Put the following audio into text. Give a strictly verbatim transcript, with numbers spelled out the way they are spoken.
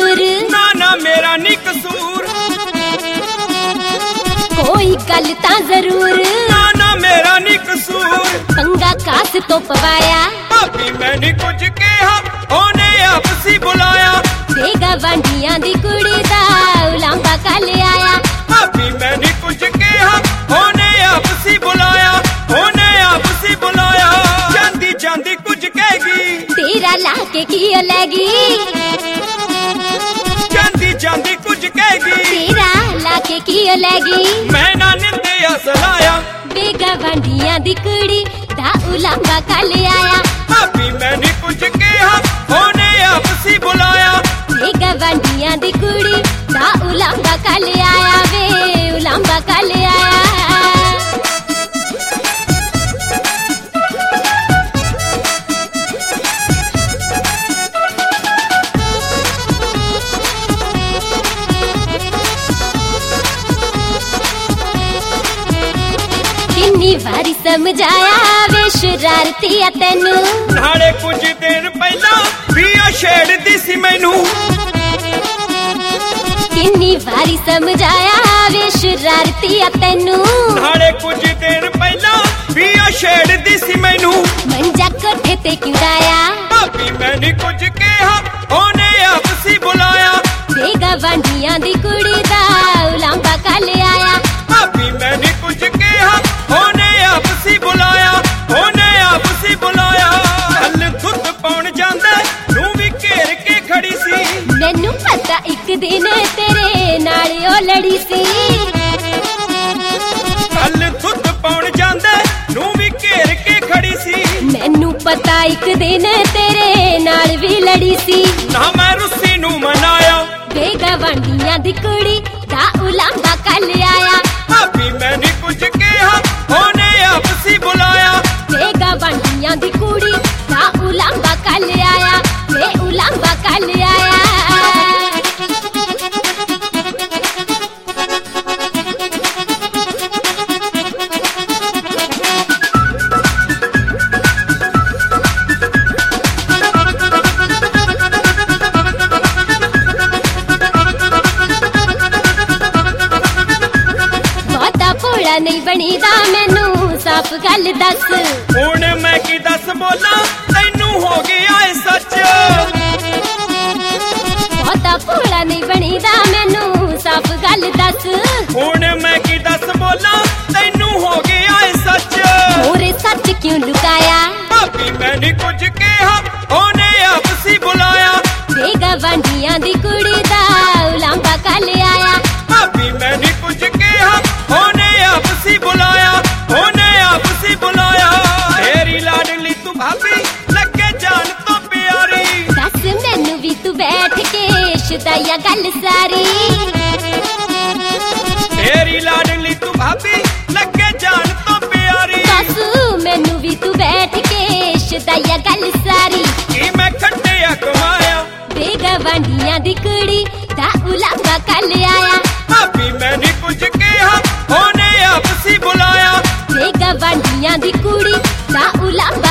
जरूर ना ना मेरा नी कसूर कोई गल तां जरूर ना ना मेरा नी कसूर पंगा कास तो पवाया भाभी मैंने कुछ कहा ओने आपसी बुलाया देगा वांडियां दी कुड़ी दा उलांबा कल आया भाभी मैंने कुछ कहा ओने आपसी बुलाया ओने आपसी बुलाया चांदी चांदी कुछ कहेगी तेरा लाके की लेगी चांदी चांदी कुछ कहेगी तेरा लाके की लेगी मैं ना निंदिया सलाया बेगा वांडियां दी कुड़ी दा उलांबा कल आया भाभी मैंने कुछ कहा ओने आपसी बुलाया बेगा वांडियां दी कुड़ी दा उलांबा कल आया वे उलांबा कल आया किन्नी वारी समझाया वे शरारती आ तैनू नाले कुछ दिन पहला भी आ छेड़दी सी मैनू किन्नी वारी समझाया वे शरारती आ तैनू नाले कुछ दिन पहला भी आ छेड़दी सी मैनू मंजा कोठे ते किराया भाभी मैंने कुछ कहा ओने आपसी बुलाया देगा वांडियां दी कुड़ी दा उलांबा कल आया भाभी मैंने कुछ कहा ओने आपसी बुलाया ओने आपसी बुलाया हल खुद पौन जांदा नू भी घेर के खड़ी सी मैनू पता एक दिन तेरे नाल ओ लड़ी सी हल खुद पौन जांदा नू भी घेर के खड़ी सी मैनू पता एक दिन तेरे नाल भी लड़ी सी ना मैं रुस्सी नू मनाया बेगा वांडियां दी कुड़ी दा उलांबा कल आया भाभी मैंने कुछ कहा ओने आपसी बुलाया बेगा वांडियां दी कुड़ी दा उलांबा कल आया वे उलांबा कल आया नहीं बनी दा मैनू साफ गल दस हुण मैं की दस बोला तैनू हो गया है सच बहुता भोला नहीं बनी दा मैनू साफ गल दस हुण मैं की दस बोला तैनू हो गया है सच मोरे सच क्यों लुकाया भाभी मैंने कुछ कहा ओने आपसी बुलाया देगा वांडियां दी कुड़ी दा उलांबा कल आया भाभी मैंने कुछ कहा ओने आपसी बुलाया ओने आपसी बुलाया तेरी लाडली तू भाभी लगे जान तो प्यारी दस मैनू भी तू बैठ के शुदाया गल सारी तेरी लाडली तू भाभी लगे जान तो प्यारी दस मैनू भी तू बैठ के शुदाया गल सारी की मैं खट्टिया कमाया बेगा वांडियां दी कुड़ी दा उलांबा कल आया भाभी मैंने कुछ कहा ओने आपसी बुलाया बेगा वांडियां दी कुड़ी दा उलांबा